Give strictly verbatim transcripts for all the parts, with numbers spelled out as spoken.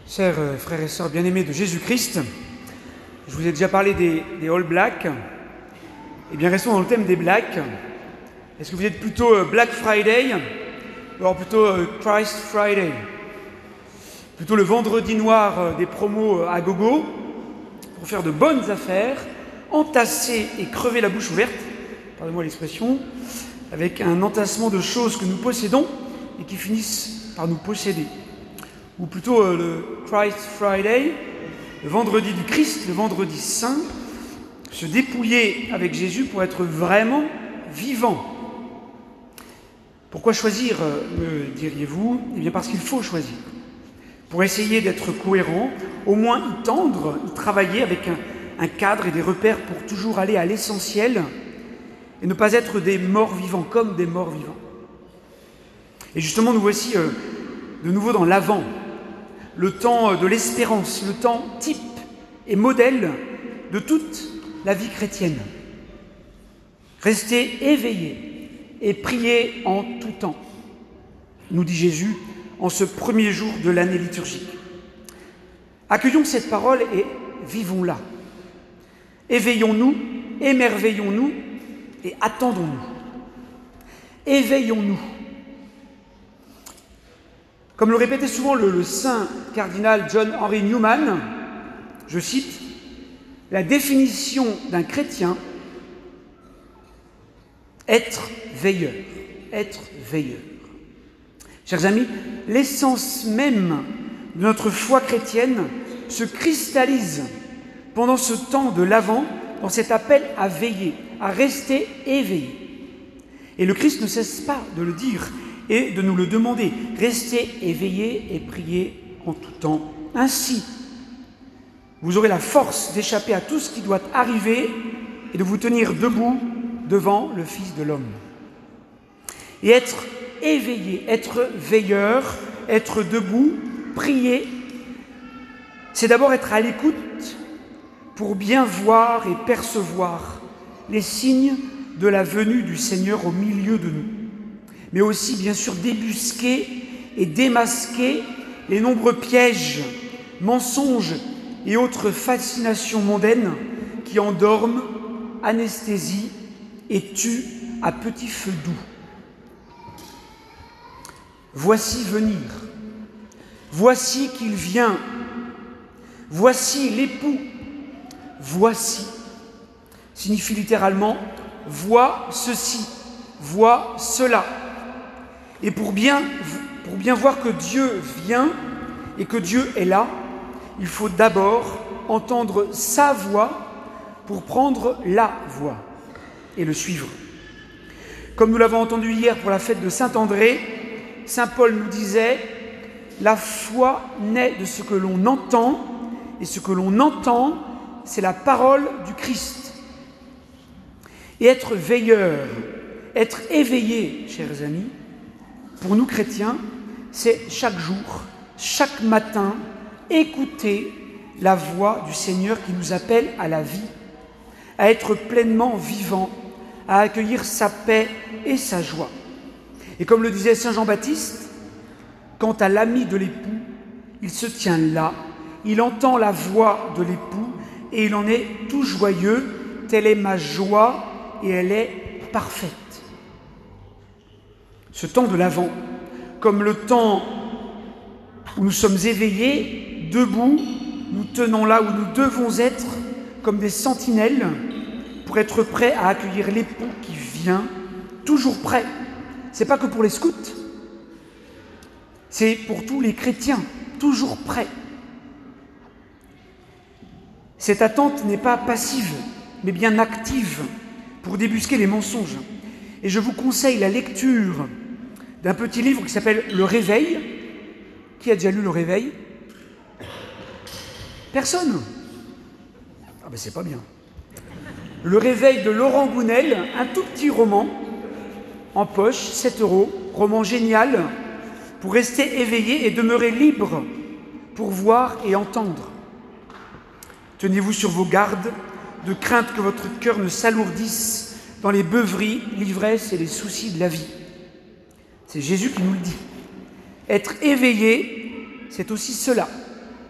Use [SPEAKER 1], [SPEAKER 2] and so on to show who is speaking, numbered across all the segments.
[SPEAKER 1] Chers euh, frères et sœurs bien-aimés de Jésus-Christ, je vous ai déjà parlé des, des All Blacks. Eh bien, restons dans le thème des Blacks. Est-ce que vous êtes plutôt euh, Black Friday ou alors plutôt euh, Christ Friday? Plutôt le vendredi noir euh, des promos euh, à gogo pour faire de bonnes affaires, entasser et crever la bouche ouverte, pardonnez-moi l'expression, avec un entassement de choses que nous possédons et qui finissent par nous posséder. Ou plutôt euh, le Christ Friday, le vendredi du Christ, le vendredi saint, se dépouiller avec Jésus pour être vraiment vivant. Pourquoi choisir, euh, me diriez-vous? Eh bien parce qu'il faut choisir. Pour essayer d'être cohérent, au moins y tendre, y travailler avec un, un cadre et des repères pour toujours aller à l'essentiel et ne pas être des morts vivants, comme des morts vivants. Et justement, nous voici euh, de nouveau dans l'Avent, le temps de l'espérance, le temps type et modèle de toute la vie chrétienne. Restez éveillés et priez en tout temps, nous dit Jésus en ce premier jour de l'année liturgique. Accueillons cette parole et vivons-la. Éveillons-nous, émerveillons-nous et attendons-nous. Éveillons-nous. Comme le répétait souvent le, le saint cardinal John Henry Newman, je cite, « La définition d'un chrétien, être veilleur, être veilleur. » Chers amis, l'essence même de notre foi chrétienne se cristallise pendant ce temps de l'Avent dans cet appel à veiller, à rester éveillé. Et le Christ ne cesse pas de le dire et de nous le demander. Restez éveillés et priez en tout temps. Ainsi, vous aurez la force d'échapper à tout ce qui doit arriver et de vous tenir debout devant le Fils de l'homme. Et être éveillé, être veilleur, être debout, prier, c'est d'abord être à l'écoute pour bien voir et percevoir les signes de la venue du Seigneur au milieu de nous, mais aussi bien sûr débusquer et démasquer les nombreux pièges, mensonges et autres fascinations mondaines qui endorment, anesthésient et tuent à petit feu doux. Voici venir, voici qu'il vient, voici l'époux, voici, signifie littéralement « vois ceci, vois cela ». Et pour bien, pour bien voir que Dieu vient et que Dieu est là, il faut d'abord entendre sa voix pour prendre la voie et le suivre. Comme nous l'avons entendu hier pour la fête de Saint-André, saint Paul nous disait « La foi naît de ce que l'on entend, et ce que l'on entend, c'est la parole du Christ. » Et être veilleur, être éveillé, chers amis, pour nous chrétiens, c'est chaque jour, chaque matin, écouter la voix du Seigneur qui nous appelle à la vie, à être pleinement vivant, à accueillir sa paix et sa joie. Et comme le disait saint Jean-Baptiste, quant à l'ami de l'époux, il se tient là, il entend la voix de l'époux et il en est tout joyeux, telle est ma joie et elle est parfaite. Ce temps de l'Avent, comme le temps où nous sommes éveillés, debout, nous tenons là où nous devons être, comme des sentinelles, pour être prêts à accueillir l'époux qui vient, toujours prêt. Ce n'est pas que pour les scouts, c'est pour tous les chrétiens, toujours prêts. Cette attente n'est pas passive, mais bien active, pour débusquer les mensonges. Et je vous conseille la lecture d'un petit livre qui s'appelle « Le Réveil ». Qui a déjà lu « Le Réveil » ? Personne ? Ah ben c'est pas bien. « Le Réveil » de Laurent Gounel, un tout petit roman, en poche, sept euros, roman génial, pour rester éveillé et demeurer libre, pour voir et entendre. Tenez-vous sur vos gardes, de crainte que votre cœur ne s'alourdisse dans les beuveries, l'ivresse et les soucis de la vie. C'est Jésus qui nous le dit. Être éveillé, c'est aussi cela.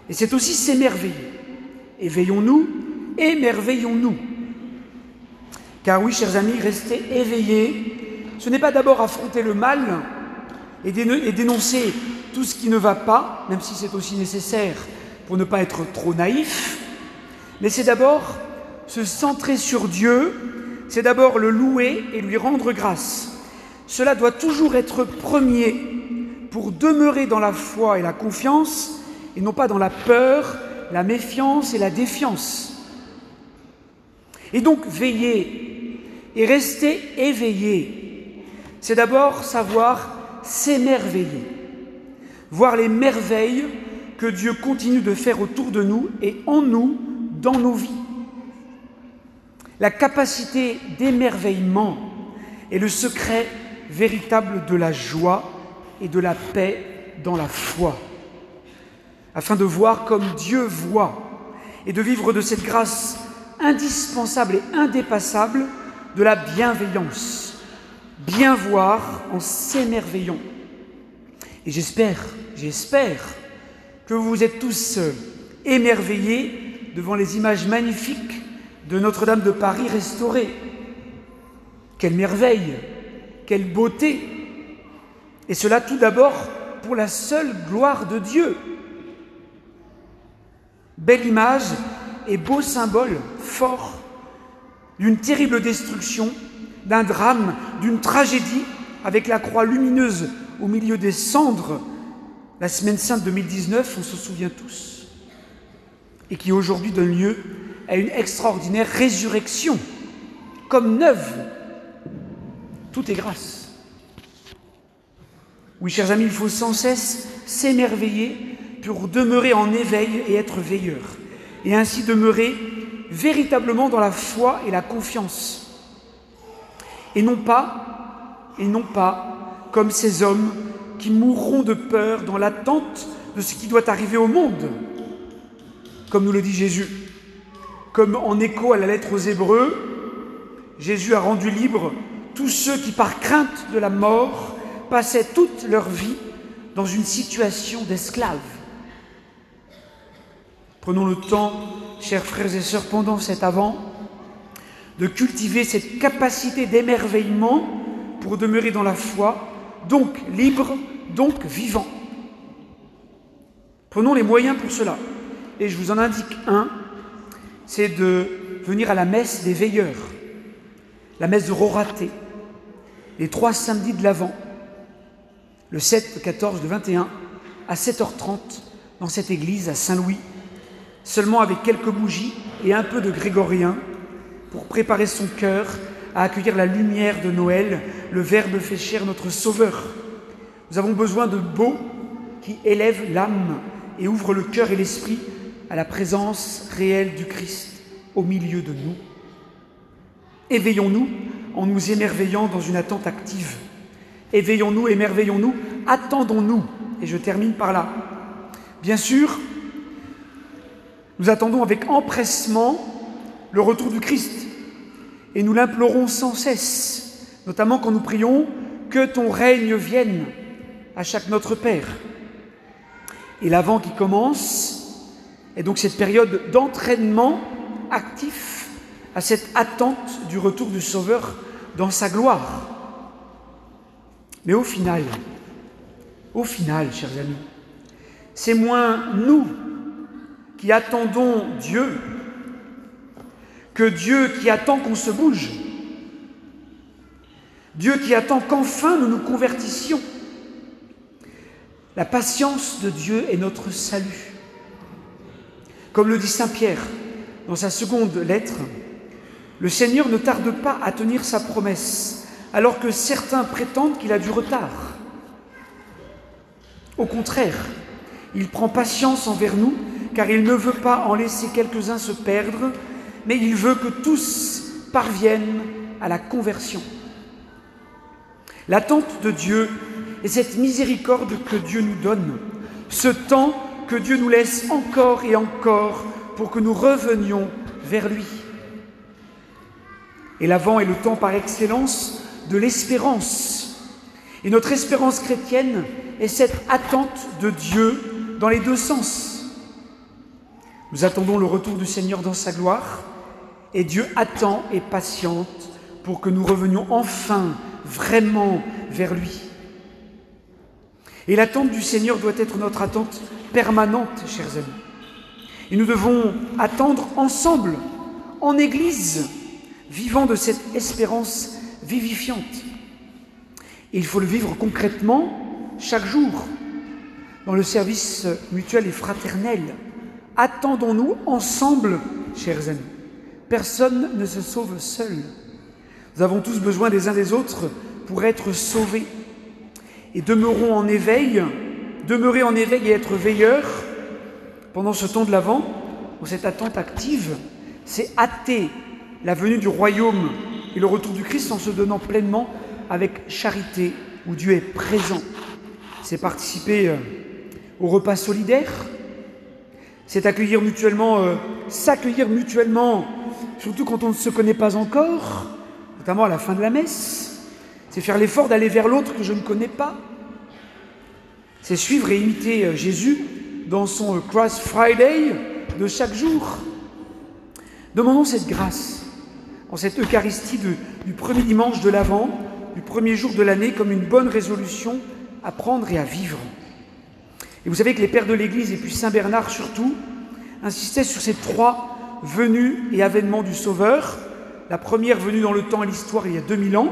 [SPEAKER 1] Et c'est aussi s'émerveiller. Éveillons-nous, émerveillons-nous. Car oui, chers amis, rester éveillés, ce n'est pas d'abord affronter le mal et dénoncer tout ce qui ne va pas, même si c'est aussi nécessaire pour ne pas être trop naïf, mais c'est d'abord se centrer sur Dieu, c'est d'abord le louer et lui rendre grâce. Cela doit toujours être premier pour demeurer dans la foi et la confiance, et non pas dans la peur, la méfiance et la défiance. Et donc veiller et rester éveillé, c'est d'abord savoir s'émerveiller, voir les merveilles que Dieu continue de faire autour de nous et en nous, dans nos vies. La capacité d'émerveillement est le secret véritable de la joie et de la paix dans la foi, afin de voir comme Dieu voit et de vivre de cette grâce indispensable et indépassable de la bienveillance. Bien voir en s'émerveillant. Et j'espère, j'espère que vous vous êtes tous émerveillés devant les images magnifiques de Notre-Dame de Paris restaurée. Quelle merveille, quelle beauté! Et cela tout d'abord pour la seule gloire de Dieu. Belle image et beau symbole fort d'une terrible destruction, d'un drame, d'une tragédie avec la croix lumineuse au milieu des cendres, la Semaine Sainte deux mille dix-neuf, on se souvient tous, et qui aujourd'hui donne lieu à une extraordinaire résurrection, comme neuve. Tout est grâce. Oui, chers amis, il faut sans cesse s'émerveiller pour demeurer en éveil et être veilleur, et ainsi demeurer véritablement dans la foi et la confiance. Et non pas, et non pas comme ces hommes qui mourront de peur dans l'attente de ce qui doit arriver au monde, comme nous le dit Jésus. Comme en écho à la lettre aux Hébreux, Jésus a rendu libres tous ceux qui, par crainte de la mort, passaient toute leur vie dans une situation d'esclave. Prenons le temps, chers frères et sœurs, pendant cet Avent, de cultiver cette capacité d'émerveillement pour demeurer dans la foi, donc libre, donc vivant. Prenons les moyens pour cela. Et je vous en indique un, c'est de venir à la messe des veilleurs, la messe de Roraté, les trois samedis de l'Avent, le sept, le quatorze, le vingt et un, à sept heures trente, dans cette église à Saint-Louis, seulement avec quelques bougies et un peu de grégorien, pour préparer son cœur à accueillir la lumière de Noël, le Verbe fait chair, notre Sauveur. Nous avons besoin de beaux qui élèvent l'âme et ouvrent le cœur et l'esprit à la présence réelle du Christ au milieu de nous. Éveillons-nous en nous émerveillant dans une attente active. Éveillons-nous, émerveillons-nous, attendons-nous. Et je termine par là. Bien sûr, nous attendons avec empressement le retour du Christ. Et nous l'implorons sans cesse, notamment quand nous prions « Que ton règne vienne » à chaque Notre Père. Et l'Avent qui commence est donc cette période d'entraînement actif à cette attente du retour du Sauveur dans sa gloire. Mais au final, au final, chers amis, c'est moins nous qui attendons Dieu que Dieu qui attend qu'on se bouge. Dieu qui attend qu'enfin nous nous convertissions. La patience de Dieu est notre salut. Comme le dit saint Pierre dans sa seconde lettre, le Seigneur ne tarde pas à tenir sa promesse, alors que certains prétendent qu'il a du retard. Au contraire, il prend patience envers nous, car il ne veut pas en laisser quelques-uns se perdre, mais il veut que tous parviennent à la conversion. L'attente de Dieu est cette miséricorde que Dieu nous donne, ce temps que Dieu nous laisse encore et encore pour que nous revenions vers lui. Et l'Avent est le temps par excellence de l'espérance. Et notre espérance chrétienne est cette attente de Dieu dans les deux sens. Nous attendons le retour du Seigneur dans sa gloire, et Dieu attend et patiente pour que nous revenions enfin vraiment vers lui. Et l'attente du Seigneur doit être notre attente permanente, chers amis. Et nous devons attendre ensemble, en Église, vivant de cette espérance vivifiante. Et il faut le vivre concrètement chaque jour, dans le service mutuel et fraternel. Attendons-nous ensemble, chers amis. Personne ne se sauve seul. Nous avons tous besoin des uns des autres pour être sauvés. Et demeurons en éveil, demeurer en éveil et être veilleurs pendant ce temps de l'Avent, où cette attente active, c'est hâter la venue du royaume et le retour du Christ en se donnant pleinement avec charité, où Dieu est présent. C'est participer euh, au repas solidaire, c'est accueillir mutuellement, euh, s'accueillir mutuellement, surtout quand on ne se connaît pas encore, notamment à la fin de la messe. C'est faire l'effort d'aller vers l'autre que je ne connais pas. C'est suivre et imiter euh, Jésus dans son euh, Cross Friday de chaque jour. Demandons cette grâce en cette Eucharistie de, du premier dimanche de l'Avent, du premier jour de l'année, comme une bonne résolution à prendre et à vivre. Et vous savez que les pères de l'Église, et puis Saint Bernard surtout, insistaient sur ces trois venues et avènements du Sauveur. La première venue dans le temps et l'histoire il y a deux mille ans,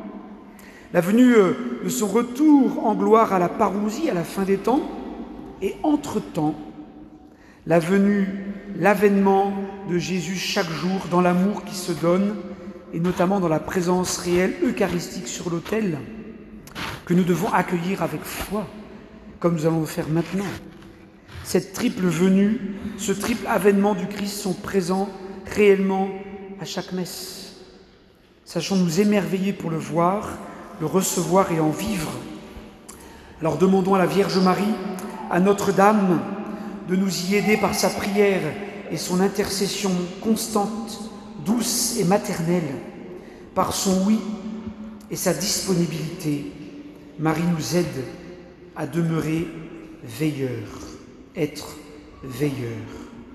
[SPEAKER 1] la venue de son retour en gloire à la parousie à la fin des temps, et entre-temps, la venue, l'avènement de Jésus chaque jour dans l'amour qui se donne, et notamment dans la présence réelle eucharistique sur l'autel, que nous devons accueillir avec foi, comme nous allons le faire maintenant. Cette triple venue, ce triple avènement du Christ sont présents réellement à chaque messe. Sachons nous émerveiller pour le voir, le recevoir et en vivre. Alors demandons à la Vierge Marie, à Notre-Dame, de nous y aider par sa prière et son intercession constante, douce et maternelle, par son oui et sa disponibilité. Marie nous aide à demeurer veilleurs, être veilleurs.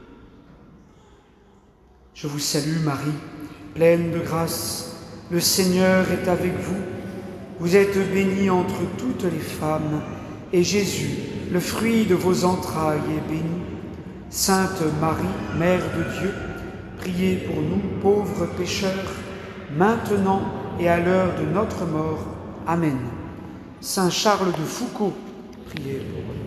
[SPEAKER 1] Je vous salue Marie, pleine de grâce, le Seigneur est avec vous. Vous êtes bénie entre toutes les femmes, et Jésus, le fruit de vos entrailles, est béni. Sainte Marie, Mère de Dieu, priez pour nous pauvres pécheurs, maintenant et à l'heure de notre mort. Amen. Saint Charles de Foucauld, priez pour nous.